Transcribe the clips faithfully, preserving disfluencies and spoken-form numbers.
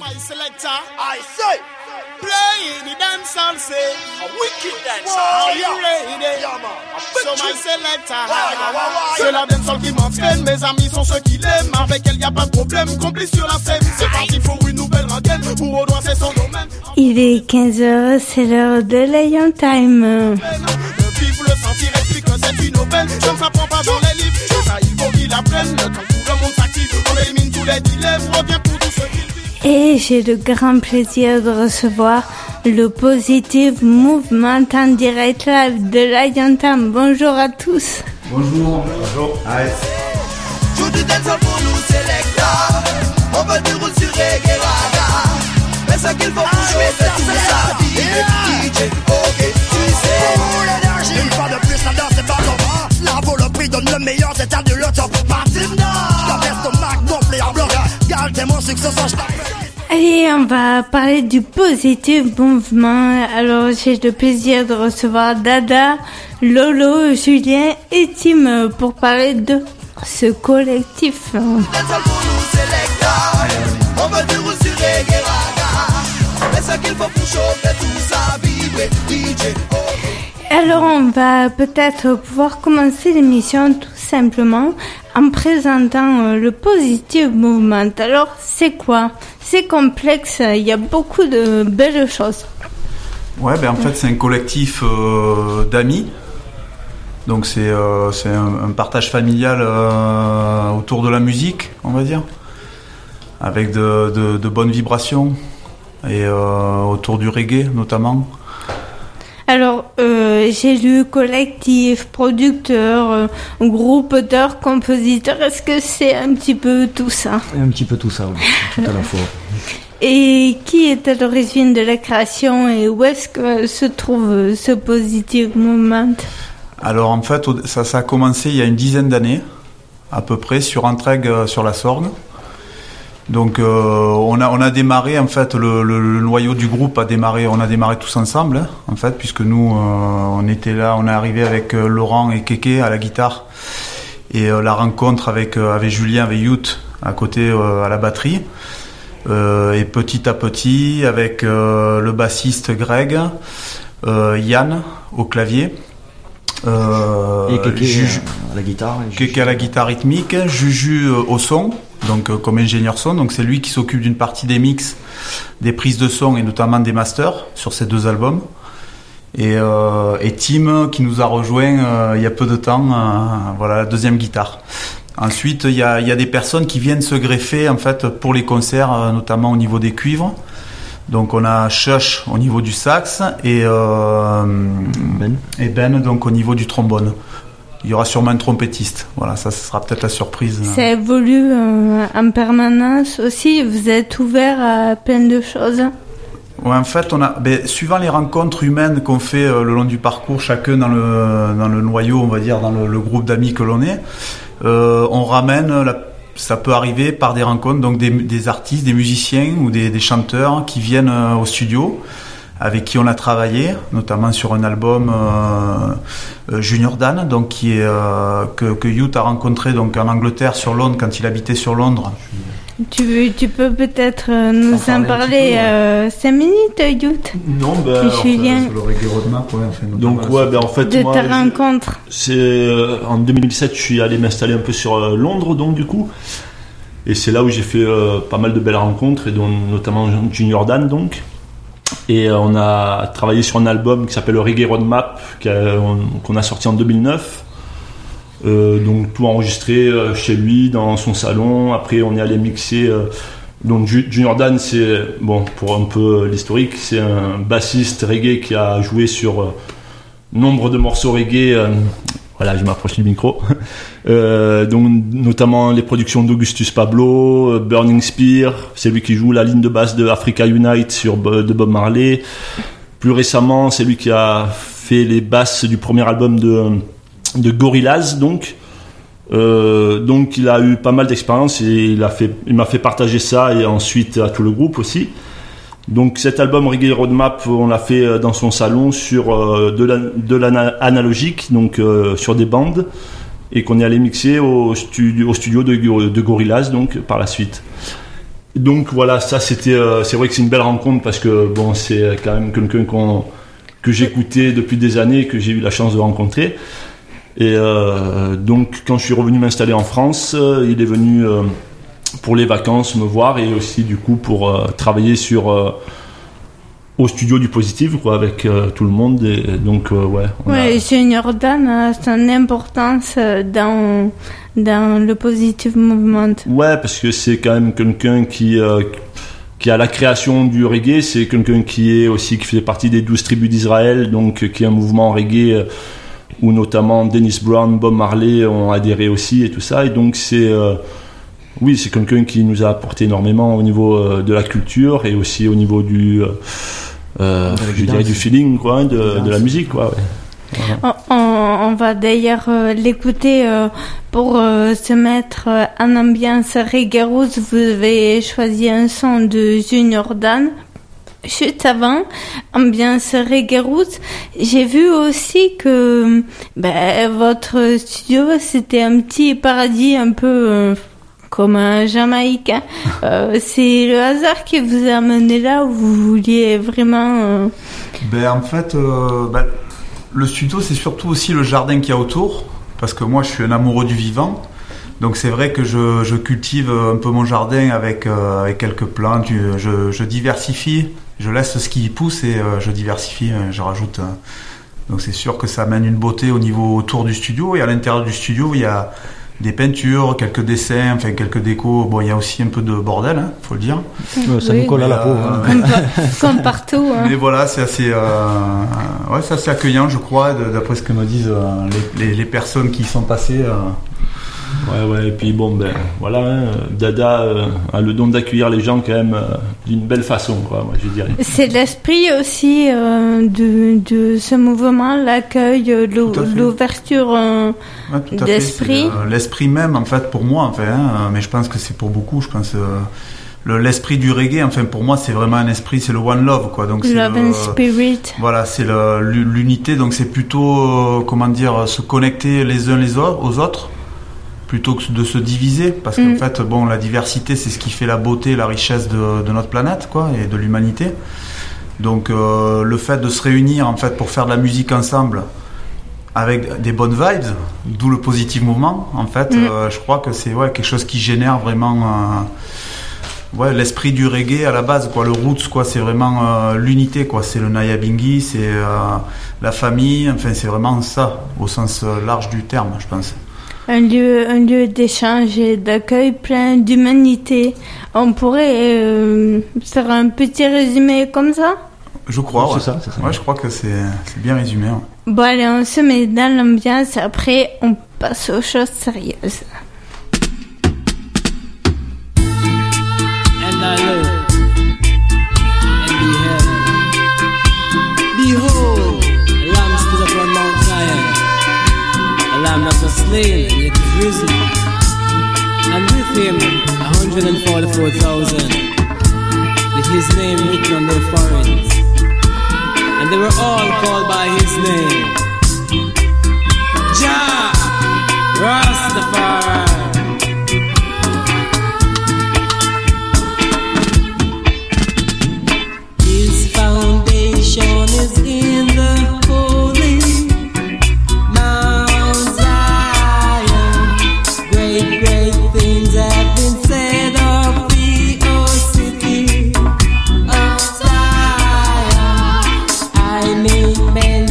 my selector, I say, play the dance and say, a wicked dance. Are you ready? Yeah, man. So my selector, c'est la dancehall qui m'entraîne. Mes amis sont ceux qui l'aiment. Avec elle y a pas de problème. Complice sur la scène. C'est parti pour une nouvelle rengaine. Pour au doigt c'est son domaine. Il est quinze heures, c'est l'heure de Lion Time. Vive le sentir, explique que c'est une aubaine. Je ne s'apprend pas dans les livres. Et ça, il faut qu'il apprenne. Le temps où le monde s'active, on élimine tous les dilemmes. Reviens pour tout ce qu'il vit. Et j'ai le grand plaisir de recevoir le Positive Movement en direct live de Lion Time. Bonjour à tous. Bonjour. Bonjour. Allez. Joue du dancehall pour nous, Selecta. On veut du roule sur reggae raga. Mais ce qu'il faut pour jouer, c'est tout ça. D J, ok, tu sais. Pour l'énergie, une fois de plus, la danse c'est pas comment. La volonté donne le meilleur, c'est à de l'autre. Martina, je t'appelle ton Mac, gonflé en bloc. Garde mon succès, ça je t'appelle. Allez, on va parler du Positive Movement. Alors, j'ai le plaisir de recevoir Dada, Lolo, Julien et Tim pour parler de ce collectif. Dancehall pour nous, Selecta. On veut du roule sur reggae raga. Mais ce qu'il faut pour chauffer tout ça, vibrer, D J, ok. Alors, on va peut-être pouvoir commencer l'émission tout simplement en présentant euh, le Positive Movement. Alors, c'est quoi? C'est complexe, il y a beaucoup de belles choses. Ouais, ben en fait, c'est un collectif euh, d'amis. Donc, c'est, euh, c'est un, un partage familial euh, autour de la musique, on va dire, avec de, de, de bonnes vibrations et euh, autour du reggae notamment. Alors, euh, j'ai lu collectif, producteur, euh, groupe d'auteurs, compositeurs. Est-ce que c'est un petit peu tout ça? Un petit peu tout ça, oui, tout à la fois. Et qui est à l'origine de la création et où est-ce que se trouve ce Positive Movement? Alors, en fait, ça, ça a commencé il y a une dizaine d'années, à peu près, sur Entraigues, euh, sur la Sorgue. Donc euh, on a on a démarré en fait le, le, le noyau du groupe a démarré on a démarré tous ensemble hein, en fait puisque nous euh, on était là on est arrivé avec euh, Laurent et Kéké à la guitare et euh, la rencontre avec euh, avec Julien avec Youth à côté euh, à la batterie euh, et petit à petit avec euh, le bassiste Greg, euh, Yann au clavier. Euh, et Kéké Juju, à la guitare, Kéké à la guitare rythmique, Juju euh, au son, donc euh, comme ingénieur son, donc c'est lui qui s'occupe d'une partie des mix, des prises de son et notamment des masters sur ces deux albums. Et, euh, et Tim qui nous a rejoint euh, il y a peu de temps, euh, voilà la deuxième guitare. Ensuite il y a, il y a des personnes qui viennent se greffer en fait pour les concerts, euh, notamment au niveau des cuivres. Donc on a Shush au niveau du sax et, euh, ben. et Ben donc au niveau du trombone. Il y aura sûrement un trompettiste. Voilà, ça, ça sera peut-être la surprise. Ça évolue euh, en permanence aussi. Vous êtes ouvert à plein de choses. Ouais, en fait, on a, ben, suivant les rencontres humaines qu'on fait euh, le long du parcours, chacun dans le dans le noyau, on va dire, dans le, le groupe d'amis que l'on est, euh, on ramène la ça peut arriver par des rencontres, donc des, des artistes, des musiciens ou des, des chanteurs qui viennent euh, au studio, avec qui on a travaillé, notamment sur un album euh, euh, Junior Dan, donc qui est euh, que, que Youth a rencontré donc en Angleterre sur Londres quand il habitait sur Londres. Tu, tu peux peut-être euh, nous en, en parler peu, euh, cinq minutes, Youth? Non, ben, enfin, Julien. Sur le reggae roadmap, ouais, enfin, donc ouais, ben en fait de moi, ta rencontre. C'est euh, en deux mille dix-sept, je suis allé m'installer un peu sur euh, Londres, donc du coup, et c'est là où j'ai fait euh, pas mal de belles rencontres, et dont notamment Junior Dan, donc. Et euh, on a travaillé sur un album qui s'appelle le Reggae Roadmap, qui a, on, qu'on a sorti en deux mille neuf. Euh, donc tout enregistré euh, chez lui dans son salon. Après on est allé mixer euh, donc Junior Dan, c'est bon, pour un peu l'historique, c'est un bassiste reggae qui a joué sur euh, nombre de morceaux reggae, euh, voilà, je m'approche du micro, euh, donc notamment les productions d'Augustus Pablo, euh, Burning Spear, c'est lui qui joue la ligne de basse de Africa Unite sur de Bob Marley. Plus récemment, c'est lui qui a fait les basses du premier album de de Gorillaz, donc euh, donc il a eu pas mal d'expérience et il a fait, il m'a fait partager ça et ensuite à tout le groupe aussi. Donc cet album Reggae Roadmap, on l'a fait dans son salon sur euh, de, la, de l'analogique, donc euh, sur des bandes, et qu'on est allé mixer au studio, au studio de, de Gorillaz, donc par la suite. donc voilà, ça c'était, euh, c'est vrai que c'est une belle rencontre parce que bon, c'est quand même quelqu'un qu'on, que j'écoutais depuis des années, que j'ai eu la chance de rencontrer. Et euh, donc quand je suis revenu m'installer en France, euh, il est venu euh, pour les vacances me voir et aussi du coup pour euh, travailler sur euh, au studio du Positif quoi, avec euh, tout le monde. Et donc euh, ouais. Ouais, a... Junior Dan a son importance dans dans le Positive Movement. Ouais, parce que c'est quand même quelqu'un qui euh, qui a la création du reggae, c'est quelqu'un qui est aussi qui fait partie des douze tribus d'Israël, donc qui est un mouvement reggae euh, où notamment Dennis Brown, Bob Marley ont adhéré aussi et tout ça. Et donc c'est euh, oui, c'est quelqu'un qui nous a apporté énormément au niveau euh, de la culture et aussi au niveau du euh, euh, je dirais du feeling quoi, de, de la musique quoi. Ouais. Voilà. On, on va d'ailleurs euh, l'écouter euh, pour euh, se mettre euh, en ambiance reggae roots. Vous avez choisi un son de Junior Dan. Juste avant, ambiance reggae roots, j'ai vu aussi que ben, votre studio c'était un petit paradis un peu euh, comme un Jamaïque. Hein. Euh, c'est le hasard qui vous a amené là où vous vouliez vraiment... Euh... Ben, en fait, euh, ben, le studio c'est surtout aussi le jardin qu'il y a autour, parce que moi je suis un amoureux du vivant. Donc c'est vrai que je, je cultive un peu mon jardin avec, euh, avec quelques plantes, je, je diversifie. Je laisse ce qui pousse et euh, je diversifie, euh, je rajoute. Euh, donc c'est sûr que ça amène une beauté au niveau autour du studio. Et à l'intérieur du studio, il y a des peintures, quelques dessins, enfin quelques décos. Bon, il y a aussi un peu de bordel, hein, faut le dire. Ouais, ça oui. nous colle à la peau. Euh, hein. Comme partout. Hein. Mais voilà, c'est assez, euh, ouais, c'est assez accueillant, je crois, d'après ce que me disent euh, les, les, les personnes qui y sont passées. Euh, Ouais, ouais, et puis bon, ben voilà, hein, Dada euh, a le don d'accueillir les gens quand même euh, d'une belle façon, quoi, moi je dirais. C'est l'esprit aussi euh, de, de ce mouvement, l'accueil, l'ouverture euh, ouais, d'esprit. Euh, l'esprit même, en fait, pour moi, enfin, hein, mais je pense que c'est pour beaucoup, je pense. Euh, le, l'esprit du reggae, enfin, pour moi, c'est vraiment un esprit, c'est le one love, quoi. Donc, c'est love le, and spirit. Voilà, c'est le, l'unité, donc c'est plutôt, euh, comment dire, se connecter les uns les autres, aux autres. Plutôt que de se diviser, parce qu'en mmh. fait, bon, la diversité, c'est ce qui fait la beauté, la richesse de, de notre planète, quoi, et de l'humanité. Donc, euh, le fait de se réunir, en fait, pour faire de la musique ensemble, avec des bonnes vibes, d'où le Positive Movement, en fait, mmh. euh, je crois que c'est ouais, quelque chose qui génère vraiment euh, ouais, l'esprit du reggae à la base, quoi, le roots, quoi, c'est vraiment euh, l'unité, quoi, c'est le Nyabinghi, c'est euh, la famille, enfin, c'est vraiment ça, au sens large du terme, je pense. Un lieu, un lieu d'échange et d'accueil plein d'humanité. On pourrait euh, faire un petit résumé comme ça ? Je crois, ouais. C'est ça, c'est ça. Ouais, je crois que c'est, c'est bien résumé. Ouais. Bon, allez, on se met dans l'ambiance. Après, on passe aux choses sérieuses. And I look and beheld. Behold, a lamb stood upon Mount Zion. A lamb that was slain and yet is risen, and with him a hundred and forty-four thousand, with his name written on their foreheads, and they were all called by his name, Jah Rastafari. His foundation is in the holy have been said of the old city of Zion. I make men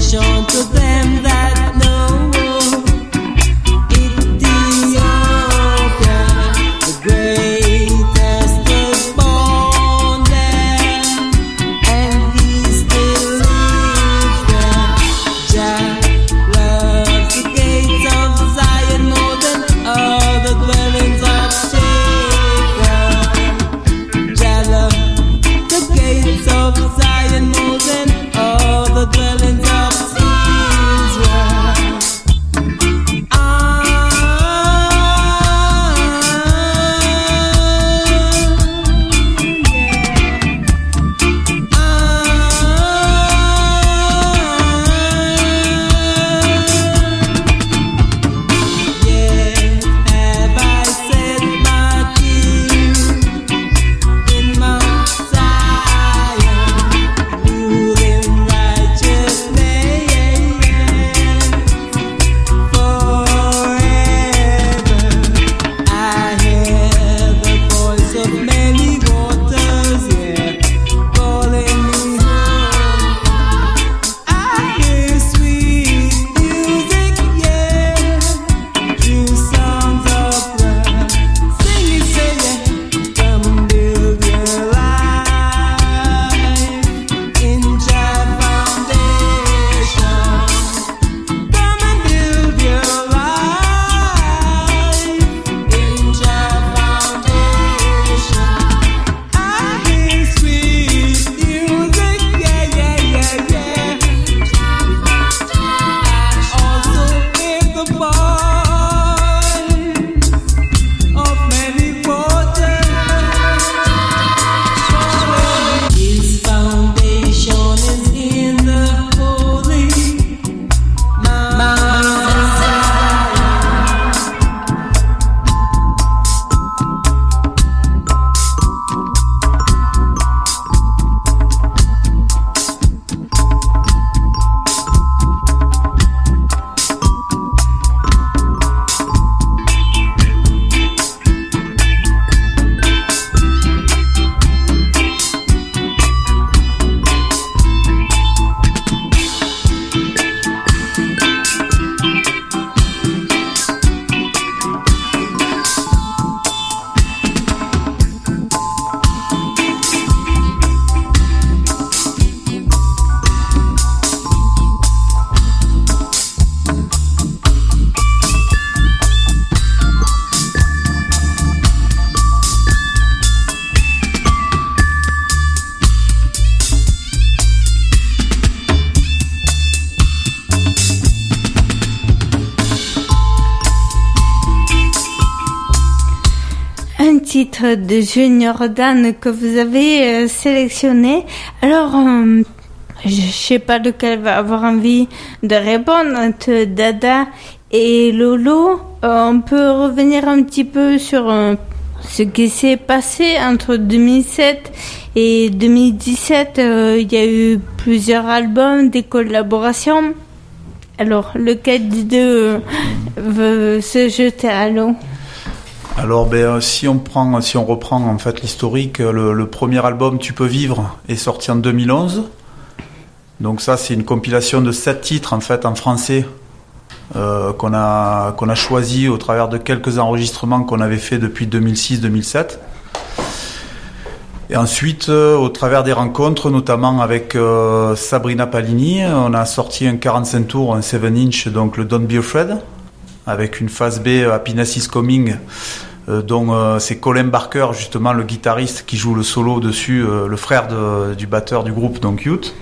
titres de Junior Dan que vous avez euh, sélectionnés. Alors, euh, je sais pas lequel va avoir envie de répondre entre Dada et Lolo. Euh, on peut revenir un petit peu sur euh, ce qui s'est passé entre deux mille sept et deux mille dix-sept. Euh, il y a eu plusieurs albums, des collaborations. Alors, lequel des deux veut se jeter à l'eau? Alors, ben, si on prend, si on reprend en fait l'historique, le, le premier album Tu peux vivre est sorti en deux mille onze. Donc ça, c'est une compilation de sept titres en fait en français euh, qu'on a qu'on a choisi au travers de quelques enregistrements qu'on avait fait depuis deux mille six deux mille sept. Et ensuite, euh, au travers des rencontres, notamment avec euh, Sabrina Palini, on a sorti un quarante-cinq tours, un sept inch, donc le Don't Be Afraid, avec une phase B, Happiness is Coming, euh, dont euh, c'est Colin Barker, justement le guitariste qui joue le solo dessus, euh, le frère de, du batteur du groupe, donc Youth.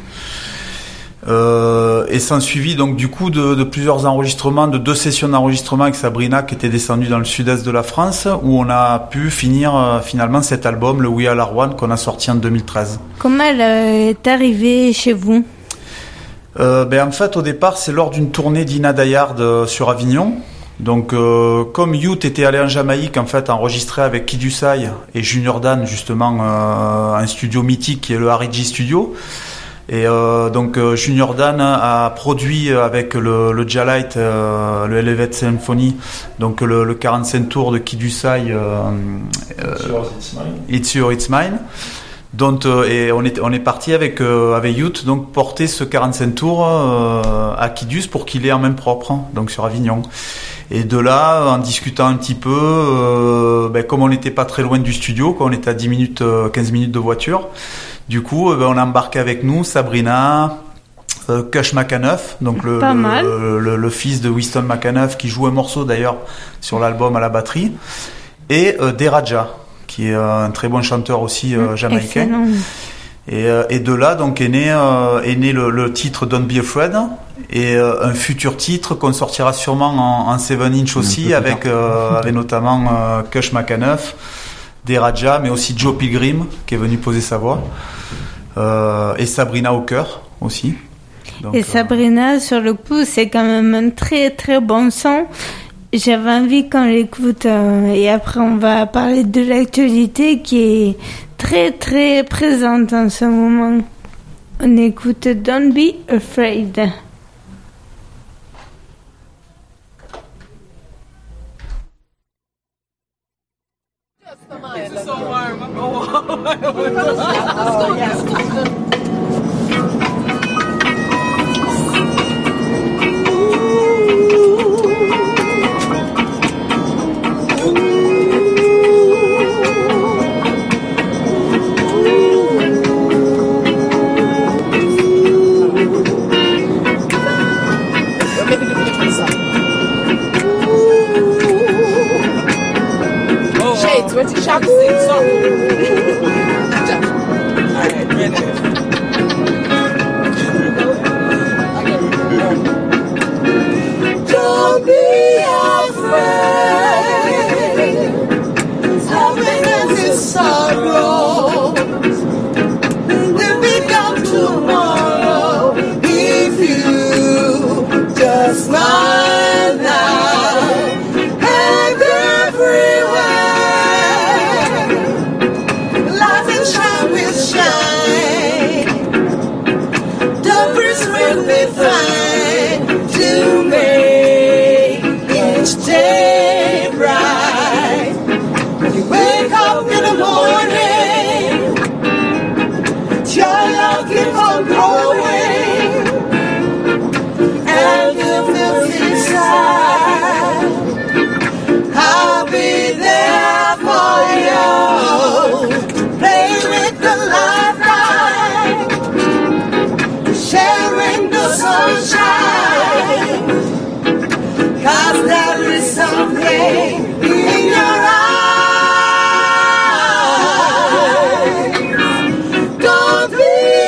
Euh, et s'en suivi donc du coup de, de plusieurs enregistrements, de deux sessions d'enregistrement avec Sabrina qui était descendue dans le sud-est de la France, où on a pu finir euh, finalement cet album, le We All Are One, qu'on a sorti en deux mille treize. Comment elle est arrivée chez vous? euh, ben, En fait, au départ, c'est lors d'une tournée d'Ina Dayard euh, sur Avignon. Donc, euh, comme Youth était allé en Jamaïque, en fait, enregistré avec Kidusai et Junior Dan, justement, euh, un studio mythique qui est le R G Studio. Et euh, donc euh, Junior Dan a produit avec le, le Jalite, euh, le Elevate Symphony, donc le, le quarante-cinq tours de Kidusai, euh, euh, It's Your, It's Mine. Donc, euh, et on est, on est parti avec, euh, avec Youth, donc porter ce quarante-cinq tours euh, à Kidus pour qu'il ait en main propre, donc sur Avignon. Et de là, en discutant un petit peu, euh, ben, comme on n'était pas très loin du studio, quoi, on était à dix minutes, euh, quinze minutes de voiture, du coup, euh, ben, on a embarqué avec nous Sabrina, euh, Kush McAnuff, donc le, le, le, le fils de Winston McAnuff, qui joue un morceau d'ailleurs sur l'album à la batterie, et euh, Deraja, qui est euh, un très bon chanteur aussi euh, jamaïcain. Excellent. Et, euh, et de là, donc, est né, euh, est né le, le titre Don't Be Afraid, et euh, un futur titre qu'on sortira sûrement en, en sept inch aussi, avec, euh, avec notamment euh, Kush McAnuff, Deraja, mais aussi Joe Pilgrim, qui est venu poser sa voix, euh, et Sabrina au chœur aussi. Donc, et Sabrina, euh... sur le coup, c'est quand même un très très bon son. J'avais envie qu'on l'écoute, euh, et après on va parler de l'actualité qui est très très présente en ce moment. On écoute Don't Be Afraid. This is so warm. Oh, yes. What's the shop sing song? Alright, ready. Don't be afraid. Happiness is sorrow. Will be gone tomorrow if you just smile now. And everywhere shine will shine. The breeze will be fine to make each day bright. When you wake up in the morning, your love keeps on growing, and you feel inside. I'll be there for you. Play with the lifeline, sharing the sunshine, 'cause there is something in your eyes. Don't be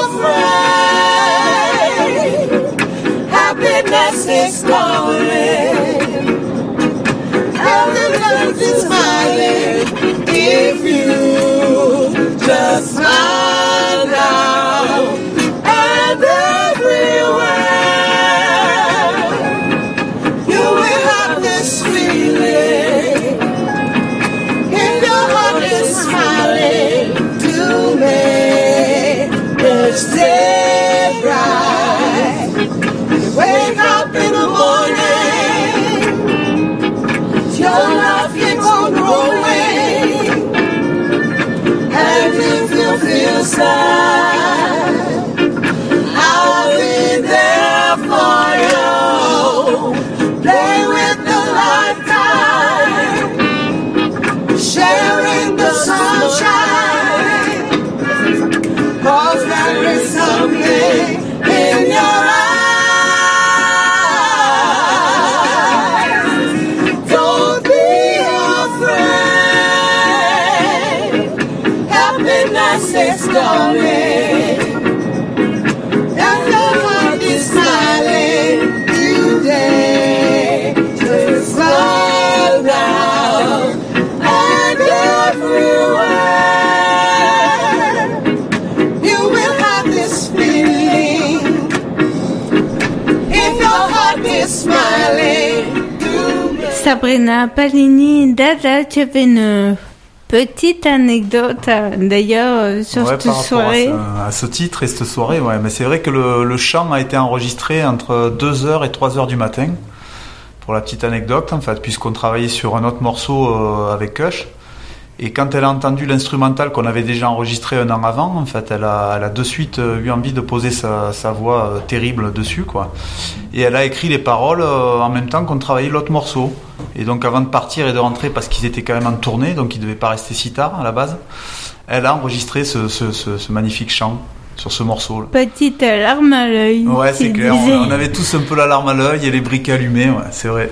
afraid, happiness is coming, happiness is smiling. 'cause there is something in your eyes. Don't be afraid. Happiness is coming. And your heart is smiling today. Just smile down and everywhere. You will have this feeling. If your heart is smiling. Sabrina Palini, Dada, tu avais une petite anecdote d'ailleurs sur ouais, cette par soirée. À, à ce titre et cette soirée, ouais. Mais c'est vrai que le, le chant a été enregistré entre deux heures et trois heures du matin. Pour la petite anecdote, en fait, puisqu'on travaillait sur un autre morceau euh, avec Kush. Et quand elle a entendu l'instrumental qu'on avait déjà enregistré un an avant, en fait, elle a, elle a de suite eu envie de poser sa, sa voix euh, terrible dessus, quoi. Et elle a écrit les paroles euh, en même temps qu'on travaillait l'autre morceau. Et donc, avant de partir et de rentrer, parce qu'ils étaient quand même en tournée, donc ils devaient pas rester si tard à la base, elle a enregistré ce, ce, ce, ce magnifique chant sur ce morceau. Petite larme à l'œil. Ouais, c'est clair. On, on avait tous un peu la larme à l'œil et les briquets allumés, ouais, c'est vrai.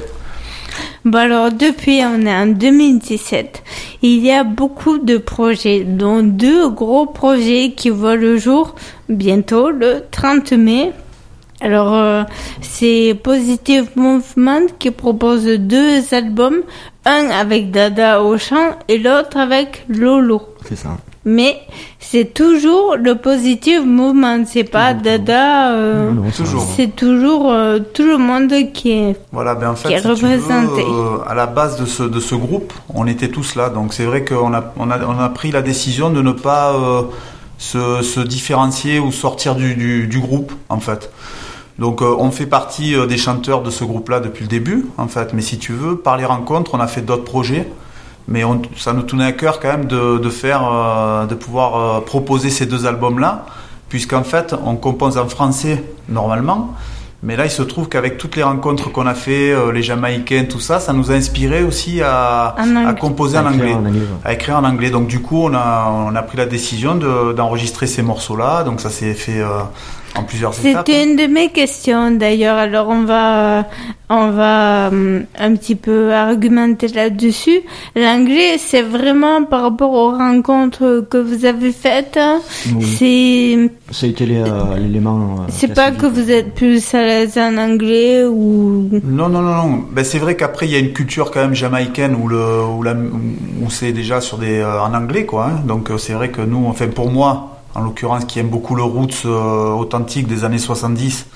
Bon alors, depuis, on est en deux mille dix-sept. Il y a beaucoup de projets, dont deux gros projets qui voient le jour bientôt, le trente mai. Alors, euh, c'est Positive Movement qui propose deux albums, un avec Dada au chant et l'autre avec Lolo. C'est ça. Mais c'est toujours le Positive Movement, c'est pas Dada, euh, non, non, toujours. C'est toujours euh, tout le monde qui est, voilà, ben en fait, qui est si représenté. Tu veux, euh, à la base de ce, de ce groupe, on était tous là, donc c'est vrai qu'on a, on a, on a pris la décision de ne pas euh, se, se différencier ou sortir du, du, du groupe, en fait. Donc euh, on fait partie euh, des chanteurs de ce groupe-là depuis le début, en fait, mais si tu veux, par les rencontres, on a fait d'autres projets. Mais on, ça nous tenait à cœur quand même de, de faire, euh, de pouvoir euh, proposer ces deux albums-là, puisqu'en fait, on compose en français normalement, mais là, il se trouve qu'avec toutes les rencontres qu'on a fait, euh, les Jamaïcains, tout ça, ça nous a inspiré aussi à, à composer en anglais, en anglais ouais. à écrire en anglais. Donc du coup, on a, on a pris la décision de, d'enregistrer ces morceaux-là. Donc ça s'est fait euh, en plusieurs étapes. C'était une de mes questions d'ailleurs. Alors on va, on va um, un petit peu argumenter là-dessus. L'anglais, c'est vraiment par rapport aux rencontres que vous avez faites. Oui. C'est. Ça a été les, euh, l'élément. Euh, c'est pas que vous êtes plus à l'aise en anglais ou. Non, non, non, non. Ben c'est vrai qu'après il y a une culture quand même jamaïcaine où le, où la, où c'est déjà sur des euh, en anglais quoi. Hein. Donc c'est vrai que nous, enfin pour moi. En l'occurrence, qui aime beaucoup le roots euh, authentique des années soixante-dix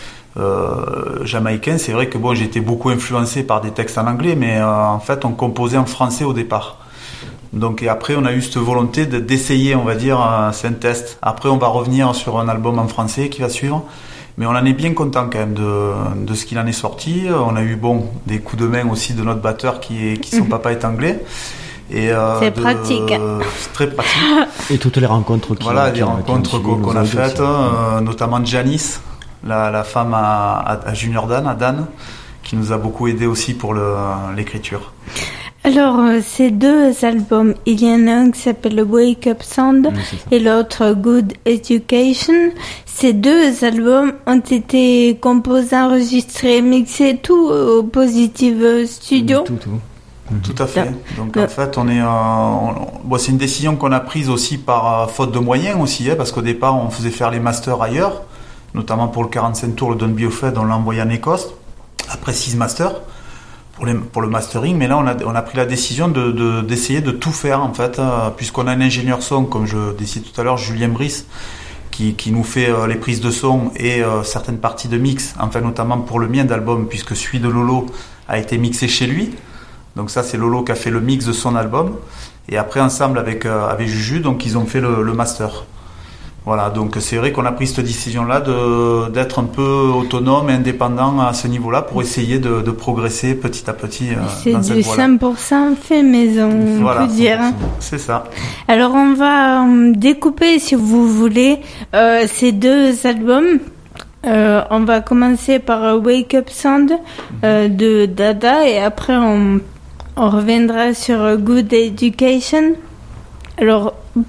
euh, jamaïcain, c'est vrai que bon, j'ai été beaucoup influencé par des textes en anglais, mais euh, en fait, on composait en français au départ. Donc, et après, on a eu cette volonté de, d'essayer, on va dire, euh, c'est un test. Après, on va revenir sur un album en français qui va suivre. Mais on en est bien content quand même de, de ce qu'il en est sorti. On a eu bon, des coups de main aussi de notre batteur qui, est, qui son papa est anglais. Et euh, c'est de, pratique. Euh, c'est très pratique. Et toutes les rencontres qui Voilà, qui les rencontres qu'on, qu'on a faites, euh, notamment Janice, la, la femme à, à, à Junior Dan, à Dan, qui nous a beaucoup aidé aussi pour le, l'écriture. Alors, euh, ces deux albums, il y en a un qui s'appelle Wake Up Sound oui, et l'autre Good Education. Ces deux albums ont été composés, enregistrés, mixés, tout au Positive Studio. Tout, tout. Tout à fait. Donc en fait, on est, euh, on, bon, c'est une décision qu'on a prise aussi par euh, faute de moyens aussi, hein, parce qu'au départ, on faisait faire les masters ailleurs, notamment pour le quarante-cinq tours, le Don't Be Afraid, on l'a envoyé en Écosse, après six masters pour, les, pour le mastering, mais là, on a, on a pris la décision de, de, d'essayer de tout faire en fait, euh, puisqu'on a un ingénieur son, comme je décidais tout à l'heure, Julien Brice, qui, qui nous fait euh, les prises de son et euh, certaines parties de mix, enfin notamment pour le mien d'album, puisque celui de Lolo a été mixé chez lui. Donc ça, c'est Lolo qui a fait le mix de son album. Et après, ensemble avec, euh, avec Juju, donc ils ont fait le, le master. Voilà, donc c'est vrai qu'on a pris cette décision-là de, d'être un peu autonome et indépendant à ce niveau-là pour essayer de, de progresser petit à petit euh, dans cette voie-là. C'est du cent pour cent fait maison, voilà, on peut dire. C'est ça. Alors on va découper, si vous voulez, euh, ces deux albums. Euh, on va commencer par Wake Up Sound euh, de Dada et après on... On reviendra sur Good Education. Alors,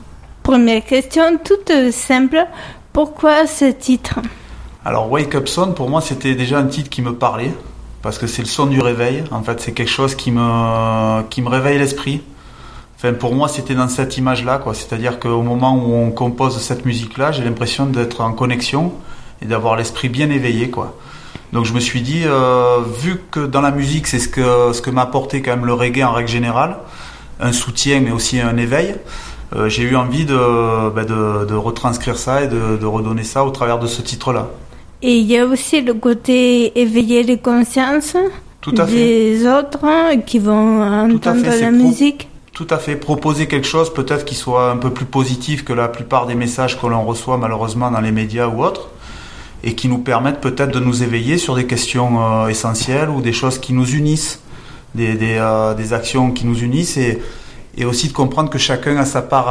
première question toute simple, pourquoi ce titre ? Alors Wake Up Son, pour moi, c'était déjà un titre qui me parlait, parce que c'est le son du réveil. En fait, c'est quelque chose qui me, qui me réveille l'esprit. Enfin, pour moi, c'était dans cette image-là, quoi. C'est-à-dire qu'au moment où on compose cette musique-là, j'ai l'impression d'être en connexion et d'avoir l'esprit bien éveillé, quoi. Donc je me suis dit, euh, vu que dans la musique, c'est ce que, ce que m'a apporté quand même le reggae en règle générale, un soutien mais aussi un éveil, euh, j'ai eu envie de, bah, de, de retranscrire ça et de, de redonner ça au travers de ce titre-là. Et il y a aussi le côté éveiller les consciences Tout à des fait. autres qui vont entendre fait, la pro- musique. Tout à fait. Proposer quelque chose peut-être qui soit un peu plus positif que la plupart des messages que l'on reçoit malheureusement dans les médias ou autres, et qui nous permettent peut-être de nous éveiller sur des questions euh, essentielles ou des choses qui nous unissent, des, des, euh, des actions qui nous unissent, et, et aussi de comprendre que chacun a sa part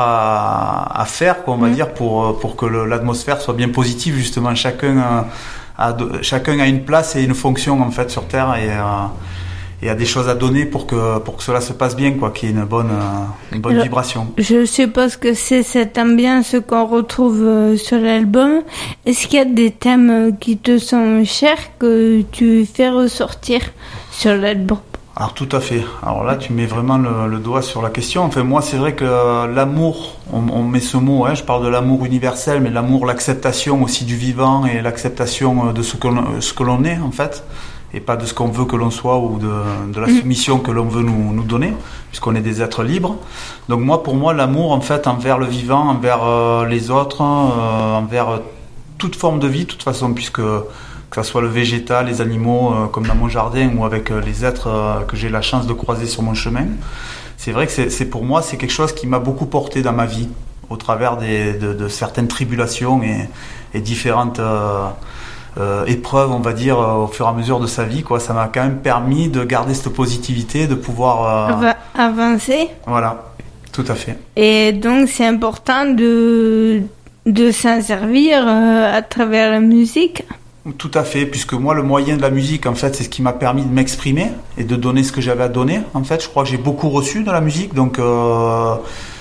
à, à faire, quoi, on va mmh. dire, pour, pour que le, l'atmosphère soit bien positive, justement. Chacun a, a, chacun a une place et une fonction, en fait, sur Terre, et, euh, et a des choses à donner pour que, pour que cela se passe bien, quoi, qu'il y ait une bonne, une bonne Alors, vibration. Je suppose que c'est cette ambiance qu'on retrouve sur l'album. Est-ce qu'il y a des thèmes qui te sont chers que tu fais ressortir sur l'album ? Alors tout à fait. Alors là, tu mets vraiment le, le doigt sur la question. Enfin, moi, c'est vrai que l'amour, on, on met ce mot, hein, je parle de l'amour universel, mais l'amour, l'acceptation aussi du vivant et l'acceptation de ce que l'on, ce que l'on est, en fait, et pas de ce qu'on veut que l'on soit ou de, de la soumission que l'on veut nous, nous donner, puisqu'on est des êtres libres. Donc moi, pour moi, l'amour, en fait, envers le vivant, envers euh, les autres, euh, envers toute forme de vie, de toute façon, puisque que ce soit le végétal, les animaux, euh, comme dans mon jardin, ou avec euh, les êtres euh, que j'ai la chance de croiser sur mon chemin. C'est vrai que c'est, c'est pour moi, c'est quelque chose qui m'a beaucoup porté dans ma vie, au travers des, de, de certaines tribulations et, et différentes euh, euh, épreuves, on va dire, euh, au fur et à mesure de sa vie, quoi. Ça m'a quand même permis de garder cette positivité, de pouvoir euh, avancer. Voilà, tout à fait. Et donc, c'est important de, de s'en servir euh, à travers la musique. Tout à fait, puisque moi, le moyen de la musique, en fait, c'est ce qui m'a permis de m'exprimer et de donner ce que j'avais à donner. En fait, je crois que j'ai beaucoup reçu de la musique, donc euh,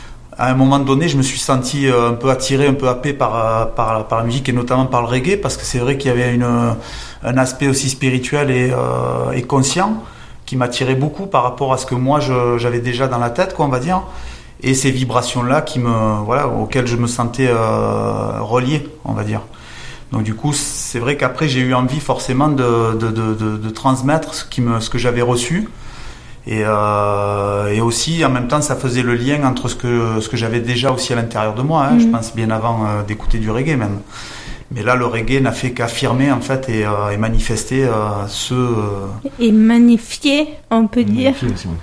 à un moment donné, je me suis senti euh, un peu attiré, un peu happé par, par, par la musique et notamment par le reggae, parce que c'est vrai qu'il y avait une, un aspect aussi spirituel et, euh, et conscient qui m'attirait beaucoup par rapport à ce que moi, je, j'avais déjà dans la tête, quoi, on va dire. Et ces vibrations-là qui me, voilà, auxquelles je me sentais euh, relié, on va dire. Donc du coup, c'est vrai qu'après, j'ai eu envie forcément de, de, de, de, de transmettre ce, qui me, ce que j'avais reçu. Et, euh, et aussi, en même temps, ça faisait le lien entre ce que, ce que j'avais déjà aussi à l'intérieur de moi. Hein, mmh. Je pense bien avant euh, d'écouter du reggae même. Mais là, le reggae n'a fait qu'affirmer en fait et, euh, et manifester euh, ce... Euh... Et magnifier, on peut dire.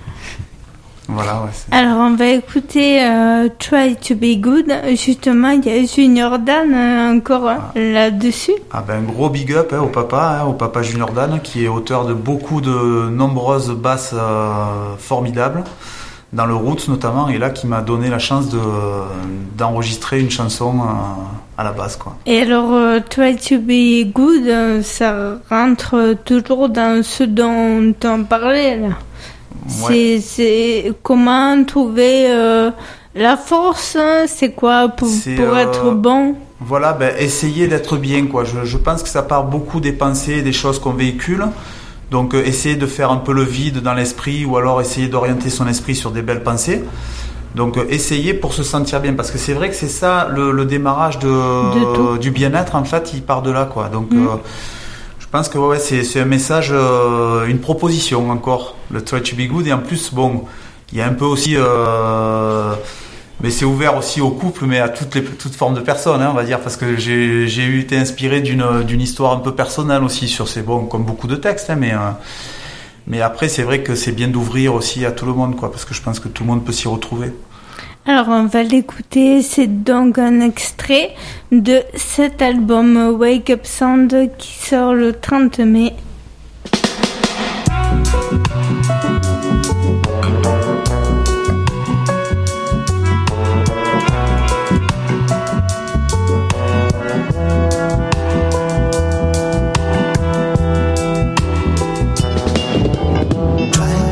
Voilà, ouais, c'est... Alors, on va écouter euh, Try to be Good. Justement, il y a Junior Dan euh, encore ah. là-dessus. Ah ben, un gros big up hein, au papa, hein, au papa Junior Dan, qui est auteur de beaucoup de nombreuses basses euh, formidables, dans le roots notamment, et là qui m'a donné la chance de, d'enregistrer une chanson euh, à la base, quoi. Et alors, euh, Try to be Good, euh, ça rentre toujours dans ce dont on parlait là. Ouais. C'est, c'est comment trouver euh, la force, hein, c'est quoi pour, c'est, pour euh, être bon. Voilà, ben, essayer d'être bien, quoi. Je, je pense que ça part beaucoup des pensées, des choses qu'on véhicule. Donc euh, essayer de faire un peu le vide dans l'esprit ou alors essayer d'orienter son esprit sur des belles pensées. Donc euh, essayer pour se sentir bien, parce que c'est vrai que c'est ça le, le démarrage de, de du bien-être, en fait, il part de là, quoi. Donc mmh. euh, je pense que ouais, c'est, c'est un message, euh, une proposition encore, le Try to be Good. Et en plus, bon, il y a un peu aussi, euh, mais c'est ouvert aussi au couple, mais à toutes les toutes formes de personnes, hein, on va dire, parce que j'ai j'ai eu été inspiré d'une d'une histoire un peu personnelle aussi sur ces, bon, comme beaucoup de textes, hein, mais euh, mais après c'est vrai que c'est bien d'ouvrir aussi à tout le monde, quoi, parce que je pense que tout le monde peut s'y retrouver. Alors on va l'écouter, c'est donc un extrait de cet album Wake Up Sound qui sort le trente mai.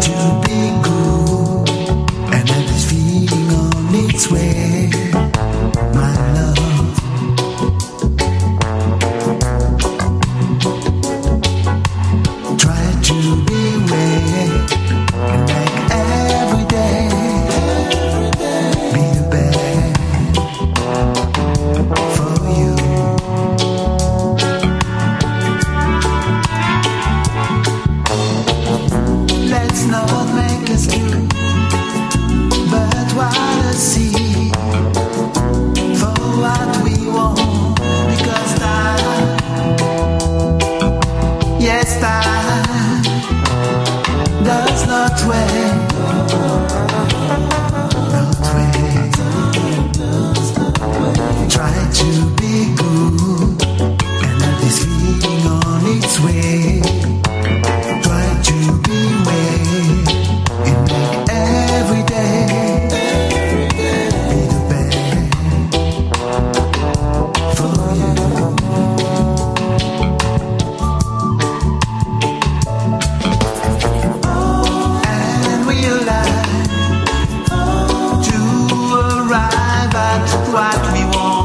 Way. to be good and let this feeling on its way. Try to be well and make every day be the best for you. And realize to arrive at what we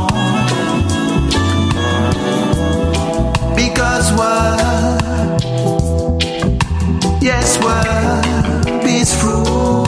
want, because what, yes, what is fruit.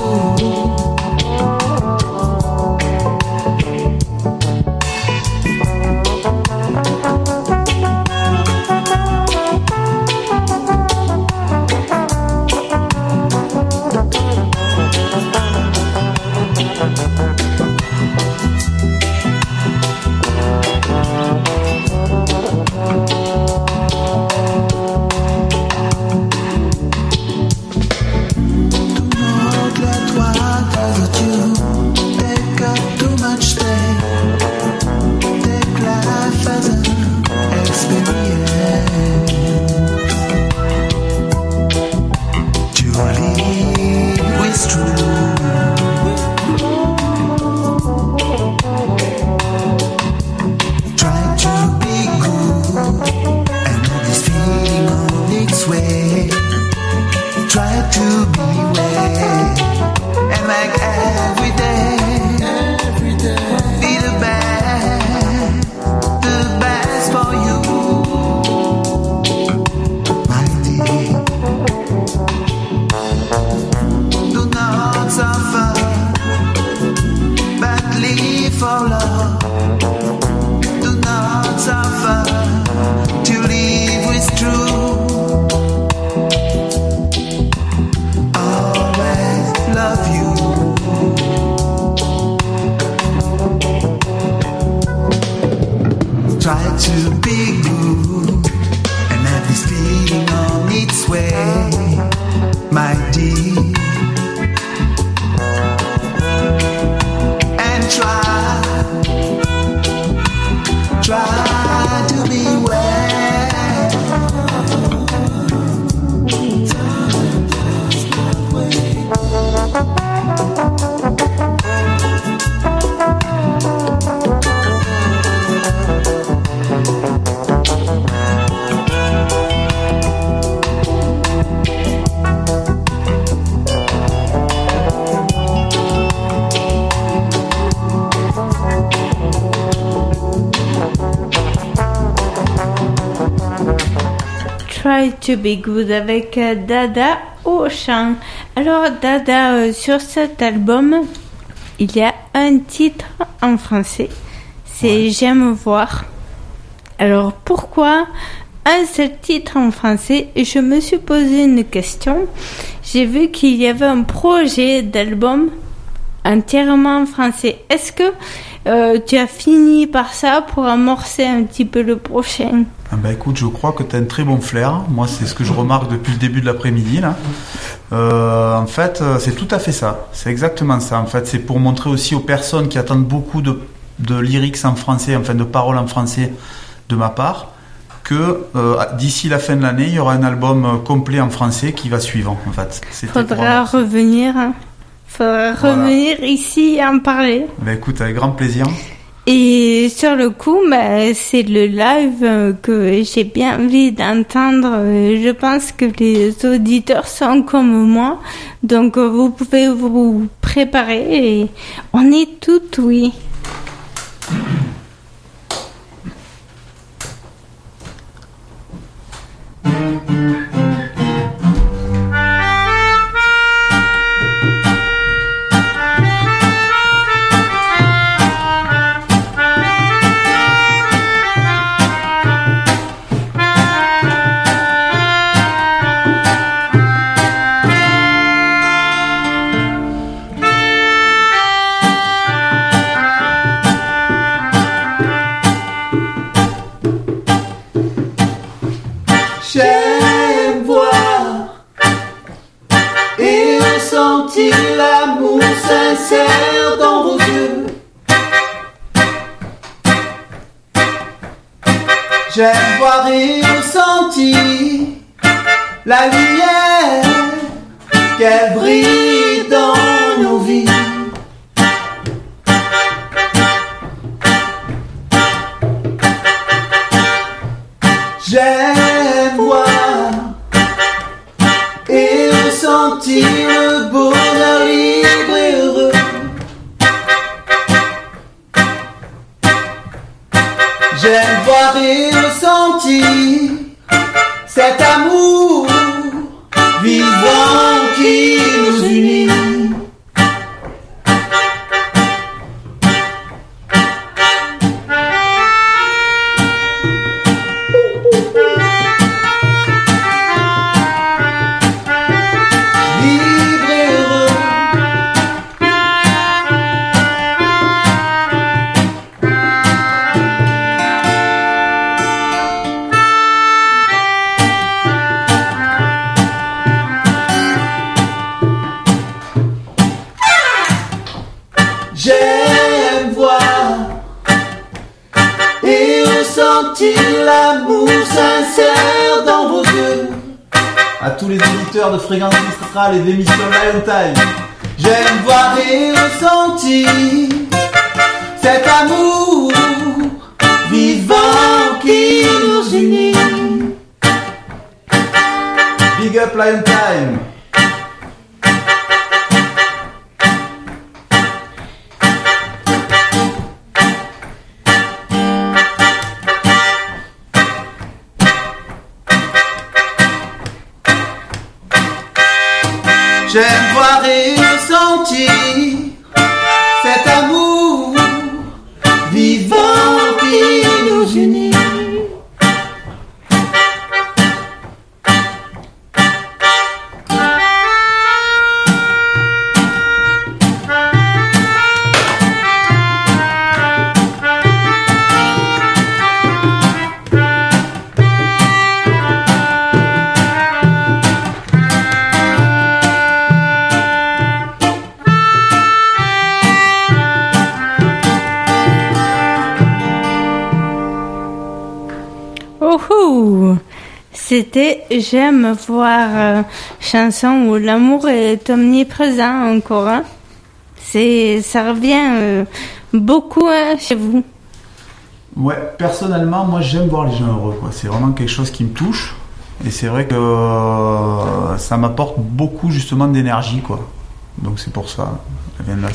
Try to be good avec Dada au chant. Alors Dada, euh, sur cet album, il y a un titre en français, c'est ouais. J'aime voir. Alors pourquoi un seul titre en français? Et je me suis posé une question. J'ai vu qu'il y avait un projet d'album entièrement en français. Est-ce que euh, tu as fini par ça pour amorcer un petit peu le prochain? Ah bah écoute, je crois que tu as un très bon flair. Moi, c'est ce que je remarque depuis le début de l'après-midi là. Euh, en fait, c'est tout à fait ça. C'est exactement ça. En fait, c'est pour montrer aussi aux personnes qui attendent beaucoup de, de lyrics en français, enfin de paroles en français de ma part, que euh, d'ici la fin de l'année, il y aura un album complet en français qui va suivre. En fait, il faudra revenir. Hein. Faudra voilà. revenir ici et en parler. Bah écoute, avec grand plaisir. Et sur le coup, bah, c'est le live que j'ai bien envie d'entendre. Je pense que les auditeurs sont comme moi. Donc vous pouvez vous préparer et on est tout oui. Share J'aime voir et ressentir la lumière qu'elle brille dans nos vies. J'aime voir et ressentir le bonheur libre et heureux. J'aime voir et ressentir cet amour vivant qui nous unit. Libre et heureux. J'aime voir et ressentir l'amour sincère dans vos yeux. À tous les auditeurs de Fréquence Mistrale et de l'émission Lion Time, j'aime voir et ressentir cet amour vivant qui nous unit. Big up Lion Time. J'aime voir et ressentir cet amour vivant qui nous unit. Ouhou, c'était J'aime voir, euh, chanson où l'amour est omniprésent encore. Hein. C'est, ça revient euh, beaucoup hein, chez vous. Ouais, personnellement, moi j'aime voir les gens heureux, quoi. C'est vraiment quelque chose qui me touche. Et c'est vrai que euh, ça m'apporte beaucoup justement d'énergie, quoi. Donc c'est pour ça. Elle vient de là.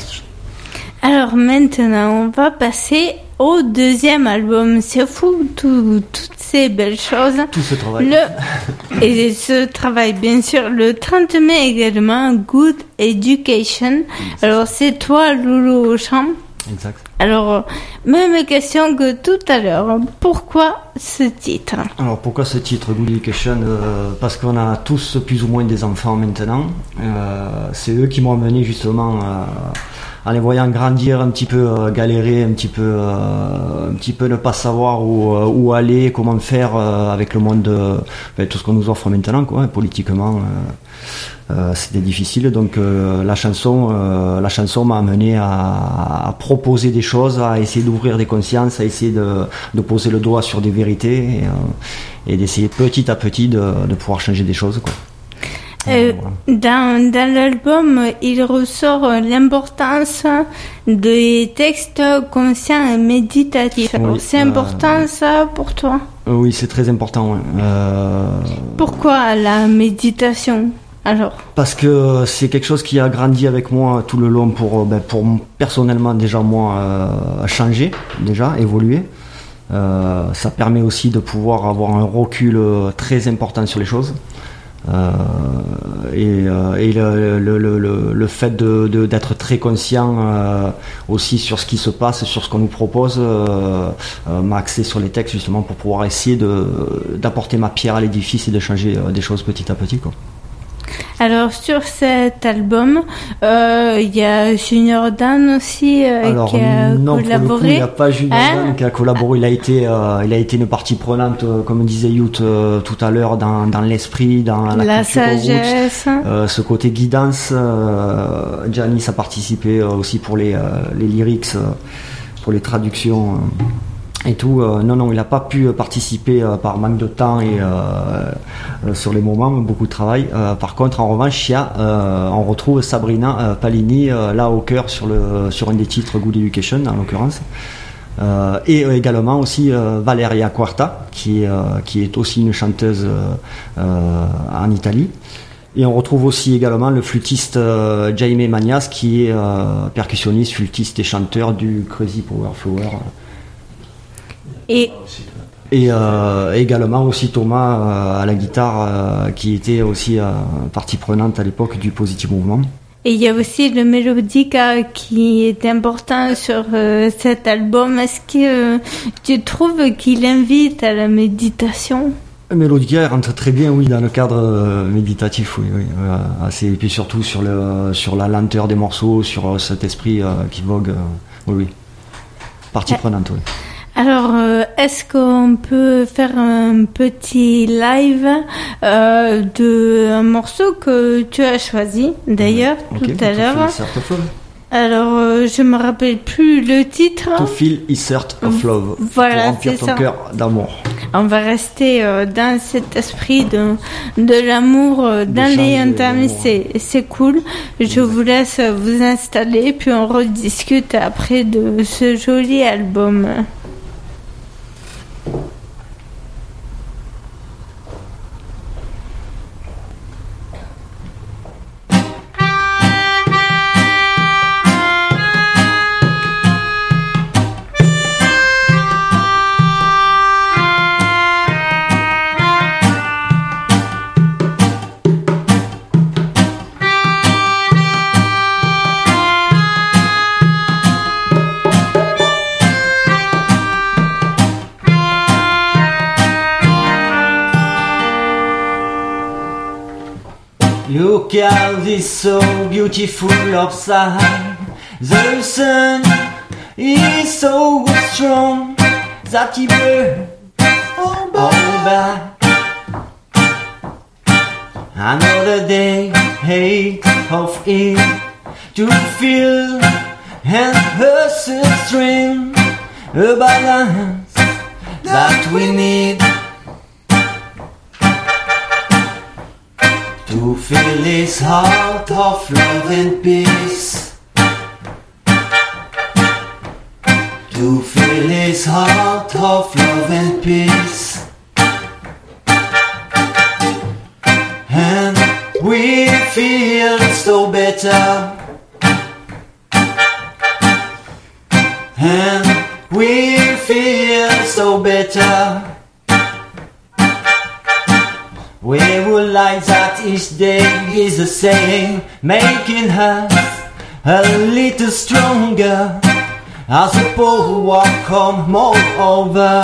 Alors maintenant, on va passer au deuxième album. C'est fou, tout, toutes ces belles choses. Tout ce travail. Le, et ce travail, bien sûr. Le trente mai également, Good Education. Exact. Alors c'est toi, Loulou Auchan. Exact. Alors, même question que tout à l'heure. Pourquoi ce titre ? Alors, pourquoi ce titre, Good Education ? euh, Parce qu'on a tous plus ou moins des enfants maintenant. Euh, c'est eux qui m'ont amené justement euh, en les voyant grandir, un petit peu euh, galérer, un petit peu, euh, un petit peu ne pas savoir où, euh, où aller, comment faire euh, avec le monde, euh, ben, tout ce qu'on nous offre maintenant, quoi, politiquement. Euh, Euh, c'était difficile, donc euh, la chanson, euh, la chanson m'a amené à, à proposer des choses, à essayer d'ouvrir des consciences, à essayer de, de poser le doigt sur des vérités et, euh, et d'essayer petit à petit de, de pouvoir changer des choses, quoi. Euh, voilà. dans, dans l'album, il ressort l'importance des textes conscients et méditatifs. Oui, c'est euh, important ça pour toi ? Oui, c'est très important. Ouais. Euh... Pourquoi la méditation ? Alors. Parce que c'est quelque chose qui a grandi avec moi tout le long pour, ben, pour personnellement déjà moi euh, changer, déjà évoluer. Euh, ça permet aussi de pouvoir avoir un recul très important sur les choses. Euh, et euh, et le, le, le, le, le fait de, de, d'être très conscient euh, aussi sur ce qui se passe, sur ce qu'on nous propose, euh, euh, m'a axé sur les textes justement pour pouvoir essayer de, d'apporter ma pierre à l'édifice et de changer euh, des choses petit à petit, quoi. Alors sur cet album, il euh, y a Junior Dan aussi euh, Alors, qui a non, collaboré. Pour le coup, il n'y a pas Junior hein Dan qui a collaboré. Il a été, euh, il a été une partie prenante, euh, comme disait Youth euh, tout à l'heure, dans, dans l'esprit, dans la, la culture sagesse. Roots, euh, ce côté guidance. Euh, Janice a participé euh, aussi pour les, euh, les lyrics, euh, pour les traductions. Euh, et tout. Euh, non, non, il n'a pas pu participer euh, par manque de temps et euh, euh, sur les moments, beaucoup de travail. Euh, par contre, en revanche, il y a, euh, on retrouve Sabrina euh, Palini euh, là au cœur sur, le, sur un des titres Good Education en l'occurrence. Euh, et euh, également aussi euh, Valeria Quarta qui, euh, qui est aussi une chanteuse euh, euh, en Italie. Et on retrouve aussi également le flûtiste euh, Jaime Magnas qui est euh, percussionniste, flûtiste et chanteur du Crazy Power Flower. Et, et euh, également aussi Thomas euh, à la guitare euh, qui était aussi euh, partie prenante à l'époque du Positive Movement. Et il y a aussi le Melodica qui est important sur euh, cet album. Est-ce que euh, tu trouves qu'il invite à la méditation ? Le Melodica rentre très bien, oui, dans le cadre euh, méditatif, oui, oui. Euh, assez, et puis surtout sur, le, sur la lenteur des morceaux, sur cet esprit euh, qui vogue, euh, oui, oui. Partie prenante, oui. Alors, euh, est-ce qu'on peut faire un petit live euh, de un morceau que tu as choisi, d'ailleurs, okay, tout à l'heure. Alors, euh, je me rappelle plus le titre. To feel is Heart of Love. Voilà, pour remplir ton cœur d'amour. On va rester euh, dans cet esprit de, de l'amour, euh, dans les intermèdes, c'est, c'est cool. Je vous laisse vous installer, puis on rediscute après de ce joli album. Look at this so beautiful outside. The sun is so strong that he burns all back. Another day, hate of it to feel and hurt the string, a balance that we need. To feel his heart of love and peace. To feel his heart of love and peace. And we feel so better. And we feel so better. We would like that each day is the same, making us a little stronger as the power come more over.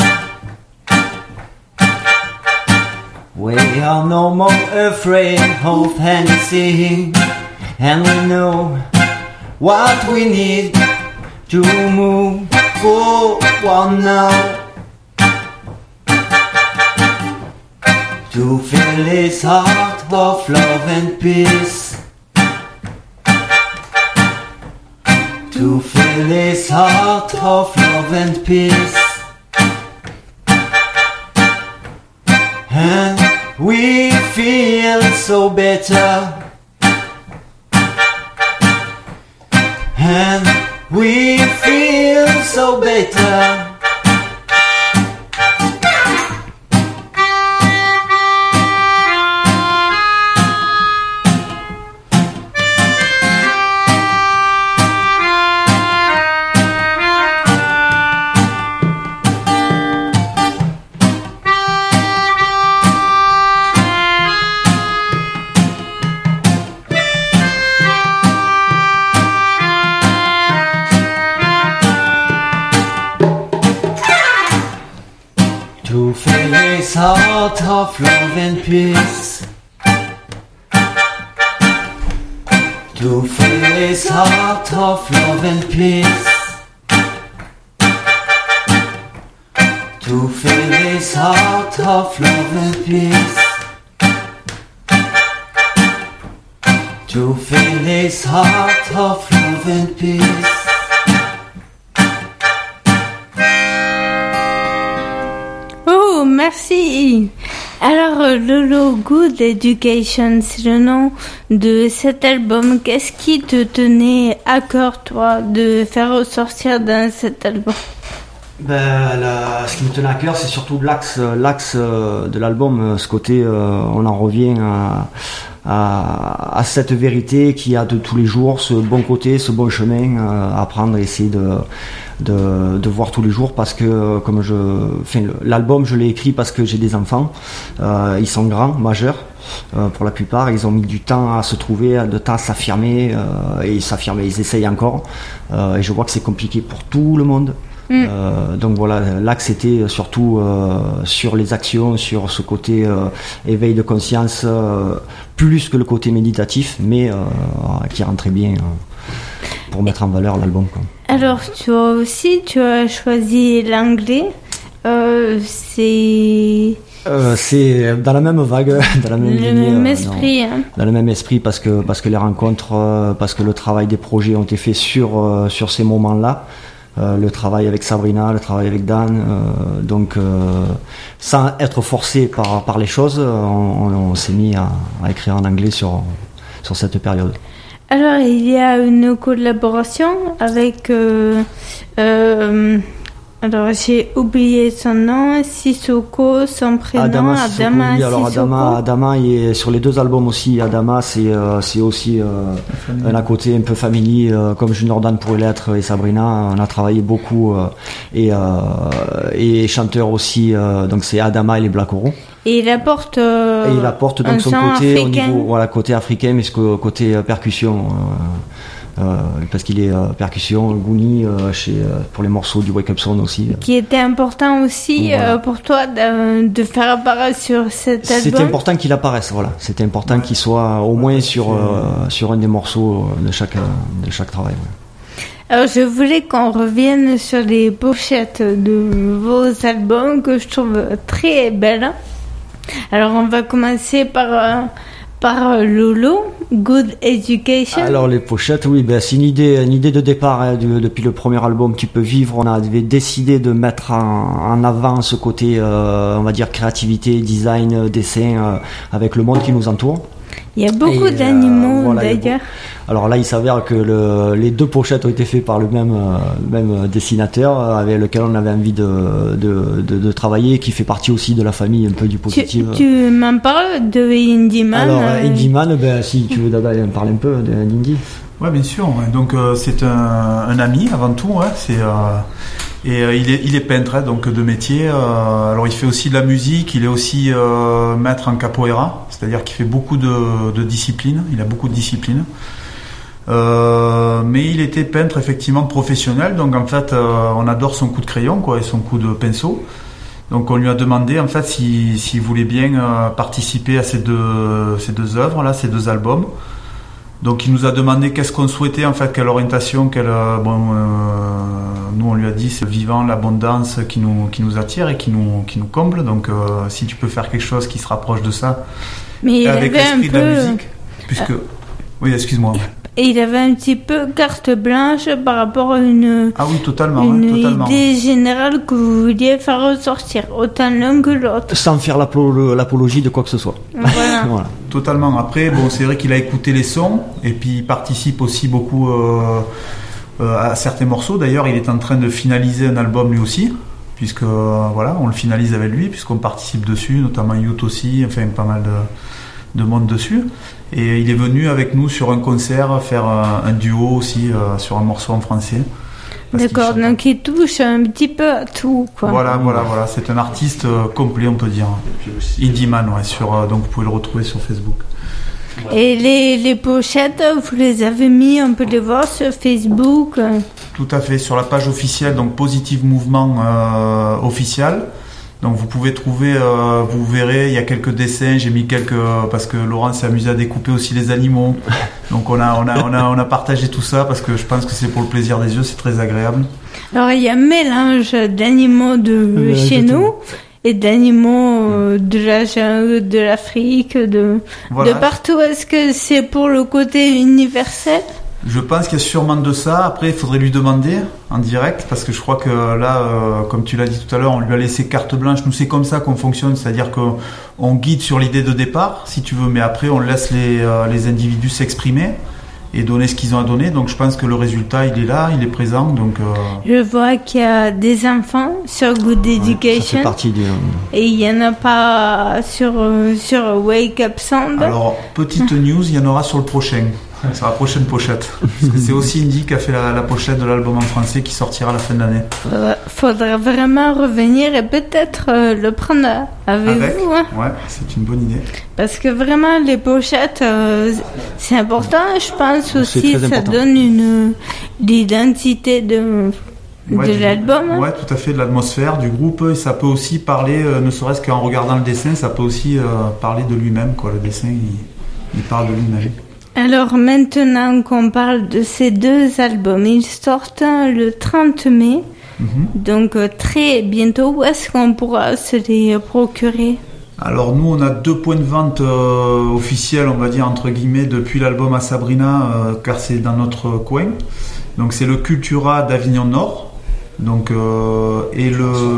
We are no more afraid of anything, and we know what we need to move forward now. To feel his heart of love and peace. To feel his heart of love and peace. And we feel so better. And we feel so better. Heart of love and peace. To feel his heart of love and peace. To feel his heart of love and peace. To feel his heart of love and peace. merci. Alors, euh, Lolo, Good Education, c'est le nom de cet album. Qu'est-ce qui te tenait à cœur, toi, de faire ressortir dans cet album? Ben, la, ce qui me tenait à cœur, c'est surtout l'axe, l'axe euh, de l'album, ce côté, euh, on en revient à, à, à cette vérité qu'il y a de tous les jours, ce bon côté, ce bon chemin euh, à prendre, essayer de, de, de voir tous les jours, parce que comme je, enfin, l'album, je l'ai écrit parce que j'ai des enfants, euh, ils sont grands, majeurs. Euh, pour la plupart, ils ont mis du temps à se trouver, de temps à s'affirmer, euh, et ils s'affirment, ils essayent encore, euh, et je vois que c'est compliqué pour tout le monde. Mm. Euh, donc voilà, l'axe était surtout euh, sur les actions, sur ce côté euh, éveil de conscience, euh, plus que le côté méditatif, mais euh, qui rentrait bien euh, pour mettre en valeur l'album, quoi. Alors tu as aussi, tu as choisi l'anglais, euh, c'est... Euh, c'est dans la même vague, dans la même le lignée, même euh, esprit, non, hein. Dans le même esprit, parce que parce que les rencontres, euh, parce que le travail des projets ont été faits sur euh, sur ces moments-là. Euh, le travail avec Sabrina, le travail avec Dan, euh, donc euh, sans être forcé par, par les choses, on, on, on s'est mis à, à écrire en anglais sur, sur cette période. Alors il y a une collaboration avec, euh, euh, alors j'ai oublié son nom, Sissoko, son prénom, Adama, Adama Sissoko, oui, alors Sissoko. Adama, Adama il est sur les deux albums aussi. Adama, c'est euh, c'est aussi euh, un à côté un peu family, euh, comme Junior Dan pourrait l'être, et Sabrina. On a travaillé beaucoup euh, et euh, et chanteur aussi. Euh, donc c'est Adama et les Black Oro. Et il apporte euh, et il apporte donc son côté au niveau, voilà, côté africain, mais ce côté euh, percussion. Euh, Euh, parce qu'il est euh, percussion, Gouni euh, chez, euh, pour les morceaux du Wake Up Song aussi. Qui était important aussi voilà. euh, pour toi de, de faire apparaître sur cet album. C'était important qu'il apparaisse, voilà. C'était important ouais. qu'il soit au moins sur, euh, sur un des morceaux de chaque, de chaque travail. Ouais. Alors je voulais qu'on revienne sur les pochettes de vos albums que je trouve très belles. Alors on va commencer par... Euh, par Lolo, Good Education. Alors les pochettes, oui, ben, c'est une idée, une idée de départ hein, de, depuis le premier album Tu peux vivre. On avait décidé de mettre en, en avant ce côté, euh, on va dire créativité, design, dessin, euh, avec le monde qui nous entoure. Il y a beaucoup Et, d'animaux euh, voilà, d'ailleurs. Alors là, il s'avère que le, les deux pochettes ont été faites par le même, euh, même dessinateur avec lequel on avait envie de, de, de, de travailler, qui fait partie aussi de la famille un peu du positif. Tu, tu m'en parles de Indie Man. Alors euh... Indie Man, ben, si tu veux Dada, en parler un peu d'Indie. Ouais, bien sûr. Ouais. Donc euh, c'est un, un ami avant tout. Ouais. C'est euh, et euh, il est il est peintre hein, donc de métier. Euh, alors il fait aussi de la musique. Il est aussi euh, maître en capoeira, c'est-à-dire qu'il fait beaucoup de, de disciplines. Il a beaucoup de disciplines. Euh, mais il était peintre effectivement professionnel. Donc en fait, euh, on adore son coup de crayon quoi et son coup de pinceau. Donc on lui a demandé en fait s'il, s'il voulait bien euh, participer à ces deux ces deux œuvres là, ces deux albums. Donc il nous a demandé qu'est-ce qu'on souhaitait en fait, quelle orientation, quelle bon euh, nous on lui a dit c'est le vivant, l'abondance qui nous qui nous attire et qui nous qui nous comble. Donc euh, si tu peux faire quelque chose qui se rapproche de ça, mais avec l'esprit de peu... la musique, puisque euh... oui excuse-moi. Et il avait un petit peu carte blanche par rapport à une, ah oui, totalement, une hein, totalement. idée générale que vous vouliez faire ressortir, autant l'un que l'autre. Sans faire l'apolo- l'apologie de quoi que ce soit. Voilà. Voilà. Totalement. Après, bon, c'est vrai qu'il a écouté les sons et puis il participe aussi beaucoup euh, euh, à certains morceaux. D'ailleurs, il est en train de finaliser un album lui aussi, puisque euh, voilà, on le finalise avec lui, puisqu'on participe dessus, notamment Youth aussi, enfin pas mal de, de monde dessus. Et il est venu avec nous sur un concert faire un, un duo aussi euh, sur un morceau en français. D'accord, donc il touche un petit peu à tout, quoi. Voilà, voilà, voilà. C'est un artiste euh, complet, on peut dire. Indie Man, ouais. Sur, euh, donc vous pouvez le retrouver sur Facebook. Et les, les pochettes, vous les avez mis, on peut les voir sur Facebook. Tout à fait, sur la page officielle, donc Positive Mouvement euh, officiel. Donc vous pouvez trouver, euh, vous verrez, il y a quelques dessins, j'ai mis quelques parce que Laurent s'est amusé à découper aussi les animaux. Donc on a on a on a on a partagé tout ça parce que je pense que c'est pour le plaisir des yeux, c'est très agréable. Alors il y a un mélange d'animaux de euh, chez nous et d'animaux euh, de la jungle, de l'Afrique, de voilà. de partout. Est-ce que c'est pour le côté universel? Je pense qu'il y a sûrement de ça. Après, il faudrait lui demander en direct, parce que je crois que là, euh, comme tu l'as dit tout à l'heure, on lui a laissé carte blanche. Nous, c'est comme ça qu'on fonctionne, c'est-à-dire qu'on on guide sur l'idée de départ, si tu veux, mais après, on laisse les, euh, les individus s'exprimer et donner ce qu'ils ont à donner. Donc je pense que le résultat, il est là, il est présent. Donc, euh... je vois qu'il y a des enfants sur Good Education. Ouais, ça fait partie du... Et il n'y en a pas sur, sur Wake Up Sound. Alors, petite news, il y en aura sur le prochain. C'est la prochaine pochette. Parce que c'est aussi Indy qui a fait la, la pochette de l'album en français qui sortira à la fin de l'année. Faudra, faudra vraiment revenir et peut-être euh, le prendre avec, avec vous. Hein. Ouais, c'est une bonne idée. Parce que vraiment, les pochettes, euh, c'est important. Je pense aussi que ça donne une l'identité de, ouais, de l'album. Hein. Ouais, tout à fait, de l'atmosphère du groupe. Et ça peut aussi parler, euh, ne serait-ce qu'en regardant le dessin, ça peut aussi euh, parler de lui-même. Quoi. Le dessin, il, il parle de lui-même. Alors maintenant qu'on parle de ces deux albums, ils sortent le trente mai, mm-hmm. donc très bientôt. Où est-ce qu'on pourra se les procurer ? Alors nous, on a deux points de vente euh, officiels, on va dire entre guillemets, depuis l'album à Sabrina, euh, car c'est dans notre coin. Donc c'est le Cultura d'Avignon Nord, donc euh, et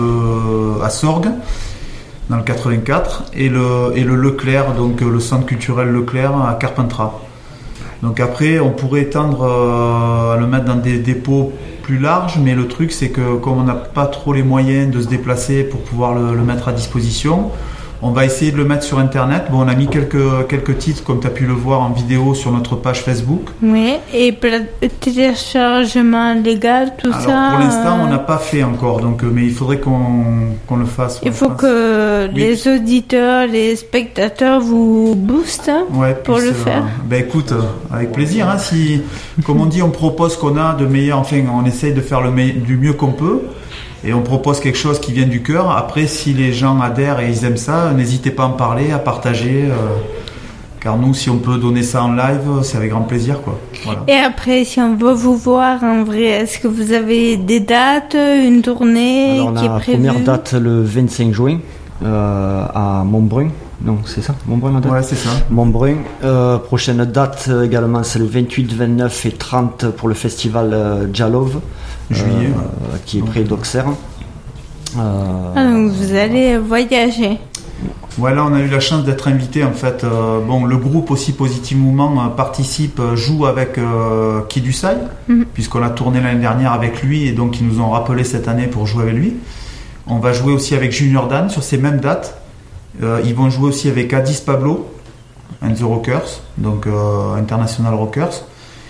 le à Sorgues, dans le quatre-vingt-quatre, et le et le Leclerc, donc le centre culturel Leclerc à Carpentras. Donc après, on pourrait étendre euh, à le mettre dans des dépôts plus larges, mais le truc, c'est que comme on n'a pas trop les moyens de se déplacer pour pouvoir le, le mettre à disposition, on va essayer de le mettre sur Internet. Bon, on a mis quelques, quelques titres, comme tu as pu le voir en vidéo sur notre page Facebook. Oui, et téléchargement légal, tout Alors, ça. Pour l'instant, euh... on n'a pas fait encore, donc, mais il faudrait qu'on, qu'on le fasse. Il faut que oui. les auditeurs, les spectateurs vous boostent ouais, pour le euh, faire. Ben écoute, avec plaisir. Hein, si, comme on dit, on propose qu'on a de meilleur, enfin, on essaye de faire le me- du mieux qu'on peut. Et on propose quelque chose qui vient du cœur. Après, si les gens adhèrent et ils aiment ça, n'hésitez pas à en parler, à partager. Euh, car nous, si on peut donner ça en live, c'est avec grand plaisir, quoi. Voilà. Et après, si on veut vous voir en vrai, est-ce que vous avez des dates, une tournée Alors, qui est prévue ? On a la première date le vingt-cinq juin euh, à Montbrun. Non, c'est ça, Montbrun la date ? Ouais, c'est ça. Montbrun. Euh, prochaine date également, c'est le vingt-huit, vingt-neuf et trente pour le festival euh, Jalov. Juillet, euh, ouais. Qui est près d'Auxerre. Euh... Ah, donc vous allez voyager. Voilà, on a eu la chance d'être invité en fait. Euh, bon, le groupe aussi Positive Mouvement euh, participe, euh, joue avec euh, Kidusai, mm-hmm. puisqu'on a tourné l'année dernière avec lui et donc ils nous ont rappelé cette année pour jouer avec lui. On va jouer aussi avec Junior Dan sur ces mêmes dates. Euh, ils vont jouer aussi avec Addis Pablo and the Rockers, donc euh, International Rockers.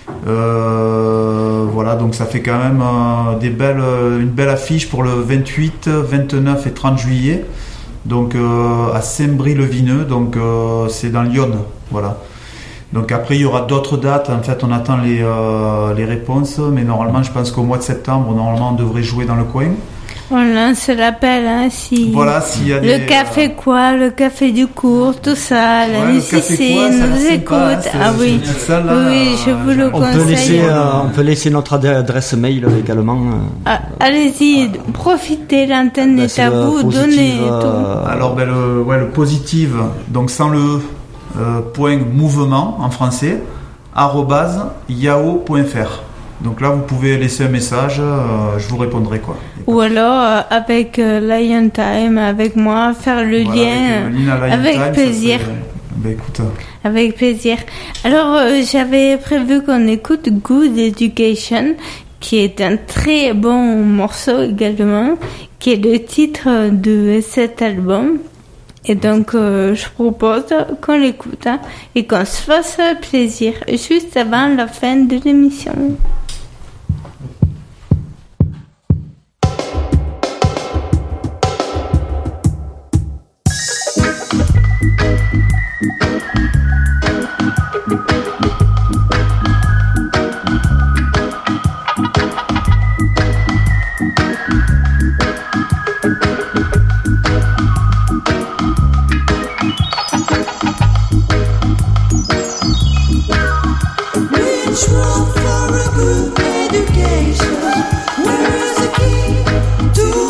Euh, voilà, donc ça fait quand même euh, des belles, euh, une belle affiche pour le vingt-huit, vingt-neuf et trente juillet. Donc euh, à Saint-Brie-le-Vineux, donc euh, c'est dans l'Yonne, voilà. Donc après il y aura d'autres dates. En fait, on attend les euh, les réponses, mais normalement, je pense qu'au mois de septembre, normalement, on devrait jouer dans le coin. On lance l'appel, hein, si. Voilà, s'il y a le des, café euh... quoi, le café du cours, tout ça, la ouais, Mississippi nous écoute. Hein, ah oui, ça, là, oui, je vous le on conseille. Peut laisser, euh, on peut laisser notre adresse mail également. Ah, allez-y, voilà. Profitez, l'antenne ben, est à vous, donnez euh... tout. Alors, ben, le, ouais, le positive, donc sans le euh, point mouvement en français, arobase yahoo point fr. Donc là, vous pouvez laisser un message, euh, je vous répondrai quoi. Ou alors euh, avec euh, Lion Time, avec moi, faire le voilà, lien avec, euh, avec Time, plaisir. Serait... Ben, écoute, euh... Avec plaisir. Alors euh, j'avais prévu qu'on écoute Good Education, qui est un très bon morceau également, qui est le titre de cet album. Et donc euh, je propose qu'on l'écoute hein, et qu'on se fasse plaisir juste avant la fin de l'émission.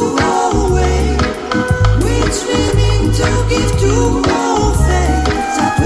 To give to all things.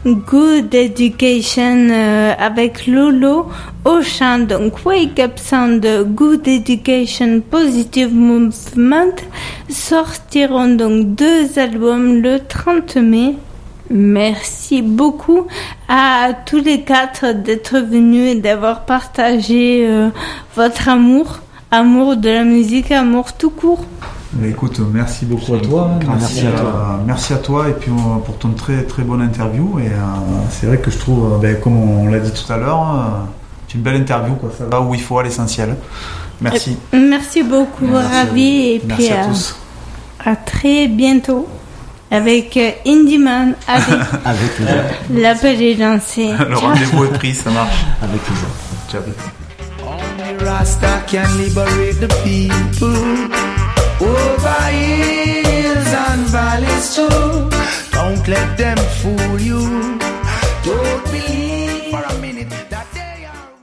Good Education euh, avec Lolo au chant. Donc Wake Up Sound, Good Education, Positive Movement sortiront donc deux albums le trente mai. Merci beaucoup à tous les quatre d'être venus et d'avoir partagé euh, votre amour, amour de la musique, amour tout court. Mais écoute, merci beaucoup à toi. Merci, merci à toi. Euh, merci à toi et puis euh, pour ton très très bonne interview. Et euh, c'est vrai que je trouve, euh, ben, comme on l'a dit tout à l'heure, euh, c'est une belle interview, quoi. Ça va où il faut à l'essentiel. Merci. Merci beaucoup, merci Ravi. Et merci puis à, à tous. À très bientôt avec euh, Indieman. Avec, avec plaisir. L'appel est lancé. Le rendez-vous est pris, ça marche. Avec plaisir. Ciao. Only Rasta can liberate the people. Over hills and valleys to